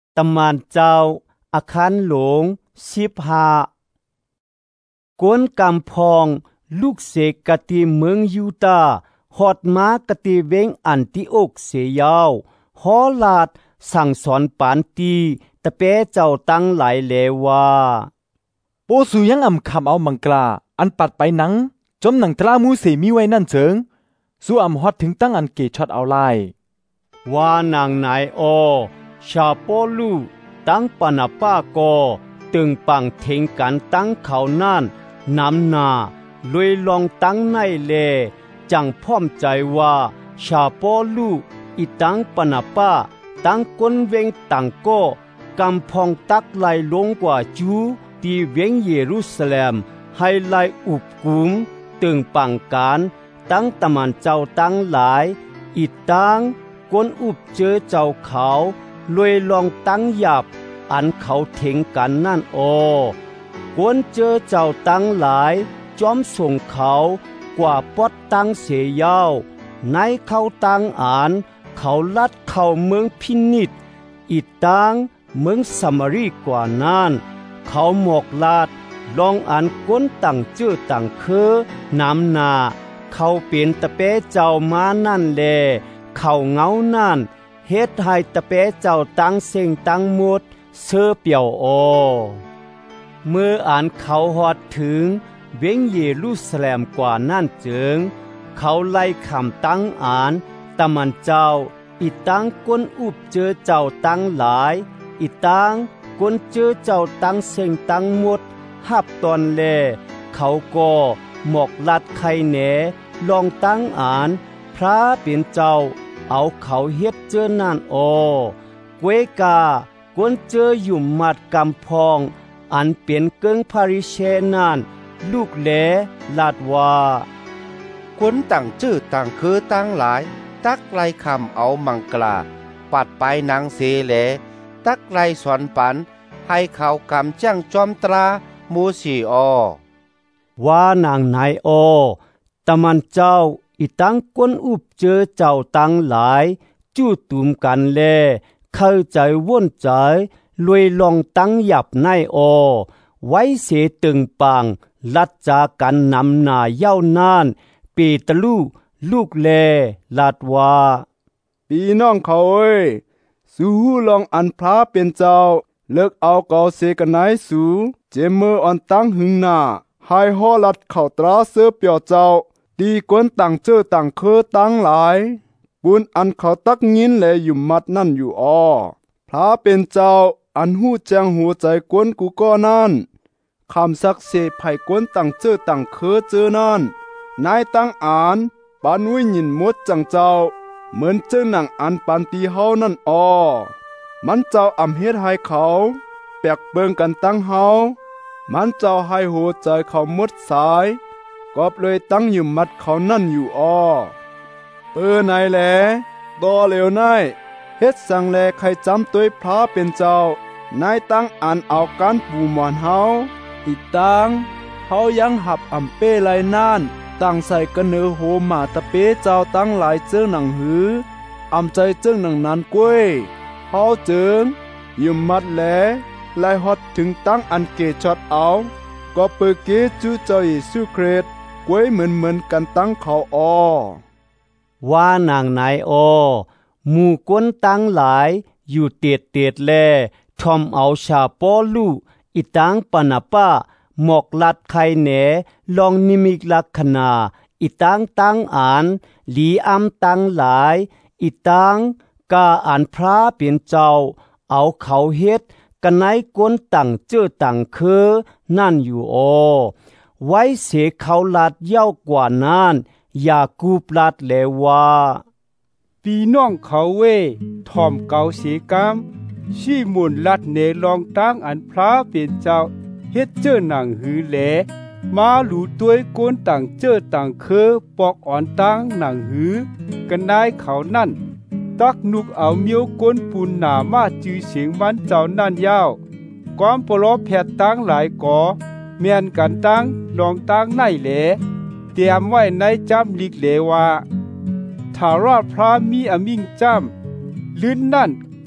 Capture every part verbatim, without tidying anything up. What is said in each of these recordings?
ตำมานเจ้าอาคารหลงสิบห้ากวนกำพองลูกเสกกติเมืองยูตาฮอดมากติเวงอันติโอกเสียยาวฮอลาดสั่งสอนปานตีตะเปเจ้าตั้งหลายแลว่าโปสูยังอำคำเอามังกลาอันปัดไปหนังจมหนังตรามูเสมีไว้นั่นเจิงสู้อำฮอดถึงตั้งอันเกช็อตเอาไลว่านางนายอชาโปลูตั้งปนาป้าก็ตึงปังเทงกันตั้งเขานั่นน้ำนาลุยลองตั้งในเลจังพร้อมใจว่าชาโปลูอีตั้งปนาป้าตั้งก้นเวงตังก็กำพองตักไหลลงกว่าจูที่เวงเยรูซาเล็มให้ไหลอุบกุมตึงปังการตั้งตะมันเจ้าตั้งหลายอีตั้งก้นอุบเจอเจ้าเขาลวยลองตั้งหยับอันเขาเถงกันนั่นโอกวนเจอเจ้าตั้งหลายจอมส่งเขากว่าปอดตั้งเสียยาวในเขาตั้งอ่านเขาลัดเข้าเมืองพินิจอีตั้งเมืองสมารีกว่านั้นเขาหมอกลาดลองอันก้นตั้งเจอตั้งคือน้ำนาเขาเป็นตะเปเจ้ามานั่นแลเขาเงานั่นเฮ็ดให้ตะเปเจ้าตั้งเสียงตั้งหมดเสื้อเปียวโอเมื่ออ่านเขาฮอดถึงเวงเยรูซาเล็มกว่านั่นเจิงเขาไล่คำตั้งอ่านตะมันเจ้าอีตั้งก้นอุบเจอเจ้าตั้งหลายอีตั้งก้นเจอเจ้าตั้งเสียงตั้งหมดหับตอนแลเขาก็หมอกลัดไข่แหนลองตั้งอ่านพระเป็นเจ้าเอาเขาเฮ็ดเจอนั่นโอกวยกากวนเจออยู่มัดกำพองอันเป็นเกิงพาริเชนั่นลูกแหลลาดว่าคนต่างชื่อต่างคือต่างหลายตักไล่คำเอามังกลาปัดไปนางเสแหลตักไล่สอนปันให้เขากำจ้างจอมตรามูสีอว่านางนายอตะมันเจ้าอีตั้งก้นอุบเจอเจ้าตั้งหลายจู้ตุมกันแลเข้าใจว่นใจลวยลองตั้งหยับในอไว้เสตึงปางลัดจากันนำหน้าเย้านานปีตะลูลูกแลลาดว่าพี่น้องเขาเอ้ยสู้ลองอันพระเป็นเจ้าเลิกเอาเกาเสกันไหนสู้เจมืออ่อนตั้งหึงหน้าให้ฮอลัดเข้าตราเสื้อเปียวเจ้าดีกวนต่างเจอต่างเคอตั้งหลายบุญอันเขาตักยินแลอยู่มัดนั่นอยู่อ้อพระเป็นเจ้าอันหู้แจ้งหัวใจกวนกูก็นั่นคำสักเสไผ่กวนต่างเจอต่างเคอเจอนั่นนายตั้งอ่านปานวิญญมดจังเจ้าเหมือนเจอหนังอันปันตีเฮานั่นอ้อมันเจ้าอำเฮ็ดให้เขาแปลกเบิงกันตั้งเฮามันเจ้าให้หัวใจเขาหมดสายก็เลยตั้งอยู่มัดเขานั่นอยู่อ้อเปิ้นายแลดอเหลวนายเฮ็ดสังแลใครจำตัวพระเป็นเจ้านายตั้งอันเอาการปูหมอนเฮาอีตังเฮายังหับอำเป้ไหลน่านตั้งใส่กระเนือโหมาตะเป้เจ้าตั้งหลายเจิ้งหนังหืออำใจเจิ้งหนังนั้นกล้วยเฮาเจิงยืมมัดแลไล่ฮอดถึงตั้งอันเกจอดเอาก็เปิดเกจูเจ้าเยซูคริสต์กล้วยเหมือนเหมือนกันตั้งเขาอ้อว่านางนายอหมู่ก้นตั้งหลายอยู่เตียดเตียดแลทอมเอาชาปอลูอีตังปนาป้าหมอกลัดไข่แหนลองนิมิกลักษณาอีตังตั้งอ่านหลีอำตั้งหลายอีตังกาอ่านพระเป็นเจ้าเอาเขาเฮ็ดกันไหนก้นตั้งเจอตั้งคือนั่นอยู่โอไว้เสเขาลัดเย้ากว่านั้นอย่ากูปลัดแลว่าพี่น้องเขาเว้ทอมเกาเสกามชีมุนลัดเนลองตั้งอันพระเป็นเจ้าเฮ็ดเจอหนังหือแหลมาหลูตัวยก้นต่างเจอต่างเคอปอกอ่อนตั้งหนังหือกันได้เขานั่นตักนุกเอาเมียวก้นปูนหนามาจือเสียงมันเจ้านั่นยาวความปลอแผดตั้งหลายก่อเมียนกันตั้งลองตั้งในแหลเตรียมไว้ในจำลิกเหลว่าถ้ารอดพระมีอมิ่งจำลื่นนั่น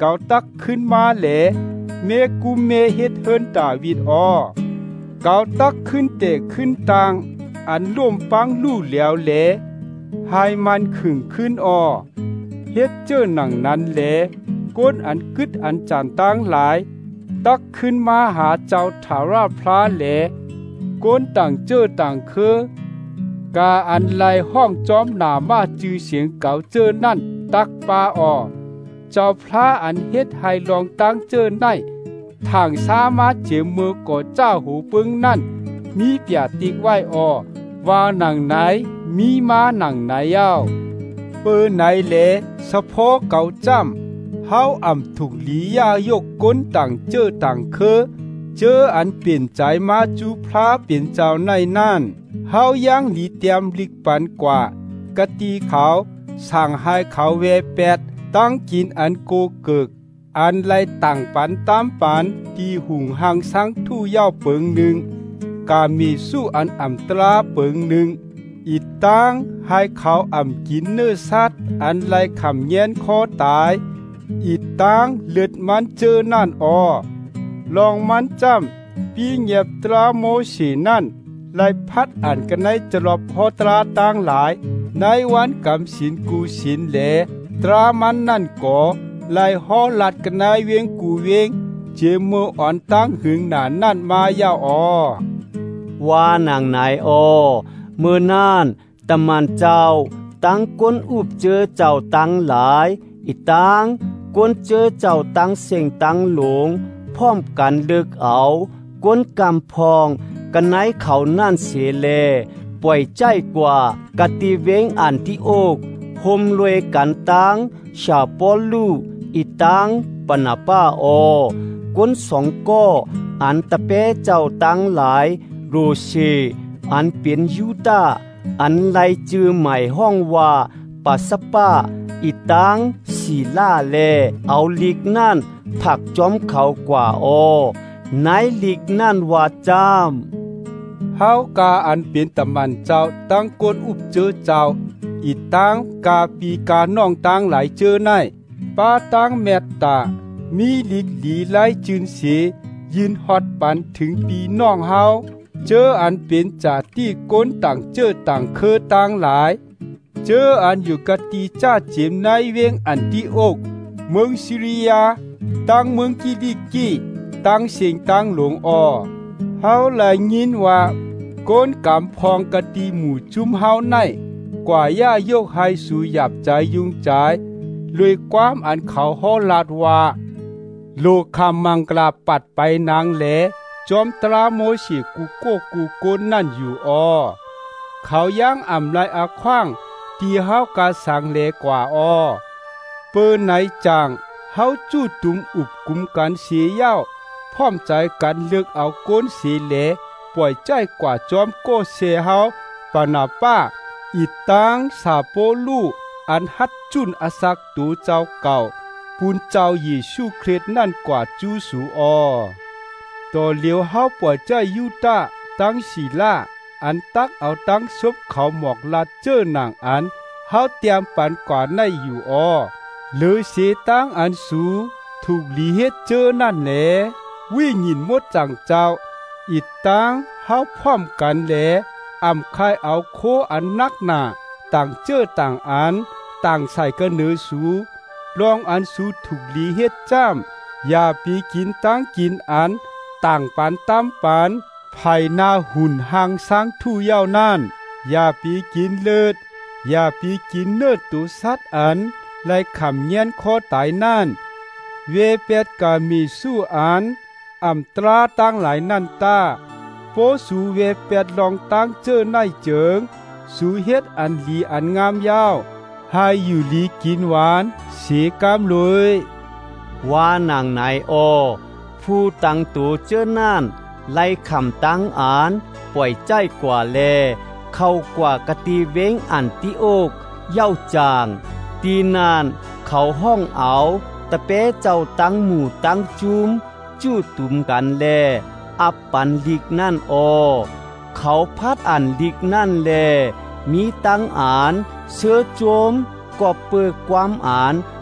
เกาตักขึ้นมาแหลเมกุเมเฮ็ดเฮินดาวิดออเกาตักขึ้นเตะขึ้นตางอันล่มปังลู่แล้วแหลให้มันขึงขึ้นออเฮ็ดเจ้อหนังนั้นแหลก้นอันกึดอันจานตั้งหลายตักขึ้นมาหาเจ้าทาราพระแหลก้นต่างเจ้อต่างเคอกาอันไลห้องจอมหนามาจือเสียงเก่าเจ้อนั่นตักปาออเจ้าพระอันเฮ็ดให้ลองตั้งเจ้อได้ทางสามารถเจมมือก่อเจ้าหูปึงนั่นมีเปียติกไว้ออว่าหนังไหนมีมาหนังไหนยาวเปิ้นไหนแลสะโพกเก่าจ้ำเฮาอ่ำถูกหลียายกก้นต่างเจอต่างเคอเจออันเปลี่ยนใจมาจูพระเปลี่ยนเจ้าในนั่นเฮายังหลีเตรียมลิกปันกว่ากะตีเขาสั่งให้เขาเวแปดตั้งกินอันโกเกิกอันไล่ต่างปันตามปันที่หุงหังสังทู่เย้าเปิงหนึ่งกามีสู้อันอ่ำตราเปิงหนึ่งอีตั้งให้เขาอ่ำกินเนื้อสัตว์อันไล่ขำเย็นคอตายอีตั้งเลือดมันเจอนั่นออลองมันจำปีเงียบตราโมชีนั่นไล่พัดอ่านกันในจรบพอตราต่างหลายในวันกำสินกูสินแหลตรามันนั่นก่อไล่ฮอลัดกันในเวียงกูเวียงเจมืออ่อนตั้งหึงหนานั่นมายาวออว่านางนายออเมื่อนานตะมันเจ้าตั้งก้นอุบเจอเจ้าตั้งหลายอีตั้งก้นเจอเจ้าตั้งเสียงตั้งหลงพร้อมกันเลือกเอาก้นกำพองกันไหนเขานั่นเสียเลป่วยใจกว่ากะติเวงอันที่อกหมรวยกันตั้งชาปอลูอีตั้งปนาป้าออก้นสองก้ออันตะเปเจ้าตั้งหลายโรเชอันเป็นยูดาอันไลจือใหม่ห้องว่าปัสปะอีตังสีลาเลเอาลิกนั่นผักจอมเขากว่าออนายลิกนั่นว่าจามเฮากาอันเป็นตะมันเจ้าตั้งกวนอุบเจอเจ้าอีตังกาปีกาน้องตังหลายเจอในป้าตังแมตตามีลิกหลีไลจืนเสยืนฮอดปันถึงปีน้องเฮาเจออันเป็นจ่าที่ก้นต่างเจอต่างเคอต่างหลายเจออันอยู่กะตีจ้าเจมในเวงอันที่อกเมืองซิริยาตั้งเมืองกิลิกีตั้งเสียงตั้งหลวงออเฮาหลายยินว่าก้นกำพองกะตีหมู่จุ้มเฮาในกว่าย่ายกให้สู่หยับใจยุ่งใจเลยความอันเขาฮอลาดว่าโลคามังกลาปัดไปนางแหลจอมตราโมชีกูโกกูโกนนั่นอยู่ออเขายังอ่ำไลอาคว้างที่เฮากาสังเลกว่าออเปิ้นไหนจางเฮาจู้ตุมอุบกุมกันเสียยาวพร้อมใจกันเลือกเอาโกนเสียแหลปล่อยใจกว่าจอมโกเสเฮาปานาป้าอีตังสาโปลูอันฮัดจุนอสักตูเจ้าเก่าปูนเจ้าเยซูคริสต์นั่นกว่าจูสูออต่อเลียวเฮาปล่อยใจยูตาตั้งศีลาอันตักเอาตั้งซบเขาหมอกลาเจอหนังอันเฮาเตรียมปันกว่าในอยู่ออเลยเสตั้งอันสูถูกลีเฮ็ดเจอนั่นแหลวิ่งหินมดจังเจ้าอีตั้งเฮาพร้อมกันแหลอำคายเอาโคอันนักหนาต่างเจอต่างอันต่างใส่กระเนือสูลองอันสูถูกลีเฮ็ดจ้ำอย่าปีกินตั้งกินอันต่างปันตามปันภายหน้าหุ่นหางสร้างทู่เย้านั่นอย่าปีกินเลิศอย่าปีกินเนื้อตูสัตว์อันไล่ขำเย็นคอตายนั่นเวเป็ดกามีสู้อันอ่ำตราตั้งหลายนั่นตาโปสูเวเป็ดลองตั้งเจอในเจิงสูเฮ็ดอันลีอันงามยาวให้อยู่ลีกินหวานเสียกามเลยว่านางนายออผู้ตั้งตัวเจอนั่นไล่คำตั้งอ่านปล่อยใจกว่าแลเข้ากว่ากะตีเว้งอันติโอกเย้าจางตีนานเขาห้องเอาตะเปเจ้าตั้งหมู่ตั้งจุมจู้ตุมกันแลอับปันลิกนั่นออเขาพัดอันลิกนั่นแลมีตั้งอ่านเสื้อโจมก็เปิดความอ่าน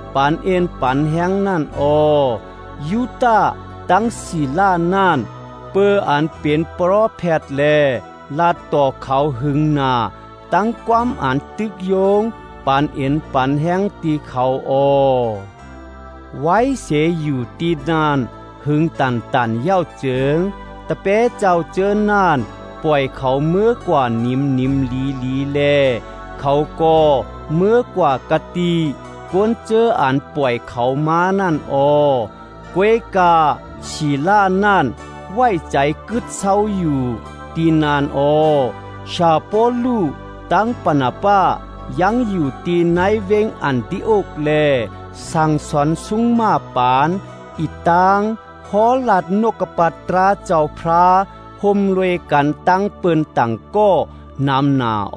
ปานเอ็นปานแห้งนั่นอยูตาตั้งศิลานั่นเปื้ออันเป็นโปรแพทแลลาดต่อเขาหึงหนาตั้งความอ่านตึกโยงปานเอ็นปานแห้งตีเขาอไว้เสยอยู่ตีนานหึงตันตันเย้าเจิงตะเป้เจ้าเจอนานปล่อยเขาเมื่อกว่านิมนิมลีลีแลเขาก็เมื่อกว่ากะตีกวนเจออ่านปล่อยเขามานั่นออกวยกาชีลานั่นไว้ใจกึดเศร้าอยู่ตีนานอชาโปลูตั้งปนาป้ายังอยู่ตีในเวงอันติโอกแลสั่งสอนสุงมาปานอีตางฮอลัดนกปัตราเจ้าพระห่มรวยกันตั้งเปิ้นตั้งก็นำหนาอ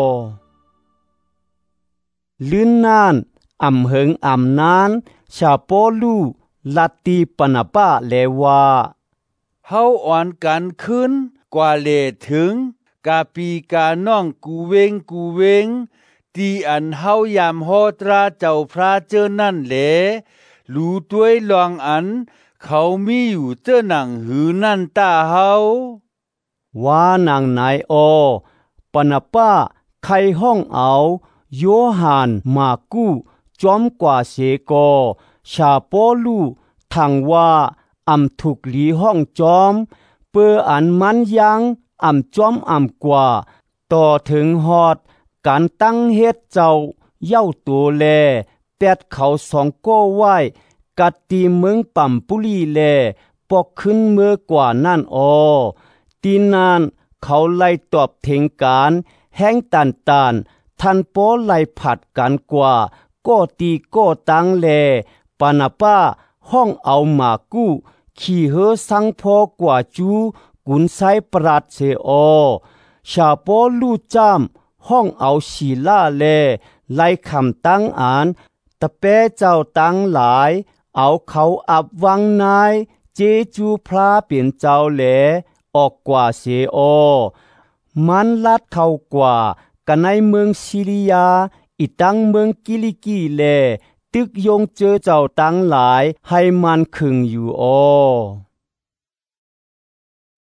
ลื่นนานอำเหิงอำนานชาโปลูลัตตีปนาป้าแลว่าเฮาอ่อนกันขึ้นกว่าเลถึงกาปีกาน้องกูเวงกูเวงตีอันเฮายามฮอตราเจ้าพระเจอนั่นแหลรู้ด้วยลองอันเขามีอยู่เจ้าหนังหือนั่นตาเฮาว่านางนายอปนาป้าใครห้องเอาโยหานมากูจอมกว่าเสกอชาโปลูทังว่าอำถูกลีห้องจอมเปื้ออันมันยังอำจอมอำกว่าต่อถึงฮอดการตั้งเฮ็ดเจ้าเย้าตัวแลแปดเขาสองก้อไว้กัดตีเมืองปั่มปุลีแลปอกขึ้นเมื่อกว่านั่นอตีนานเขาไล่ตอบเถงการแห้งตันตานทันโปไล่ผัดกันกว่าก็ตีก็ตั้งแลปานาป้าห้องเอาหมากู้ขี่เฮสังพอกว่าจูกุนไซปราดเสอชาโปลูจามห้องเอาชีลาแลไล่คำตั้งอ่านตะเป้เจ้าตั้งหลายเอาเขาอับวังนายเจจูพระเปลี่ยนเจ้าแหลออกกว่าเสอมันลัดเข้ากว่ากันในเมืองซิริยาอีตั้งเมืองกิลิกีแลตึกยงเจอเจ้าตั้งหลายให้มันขึงอยู่อ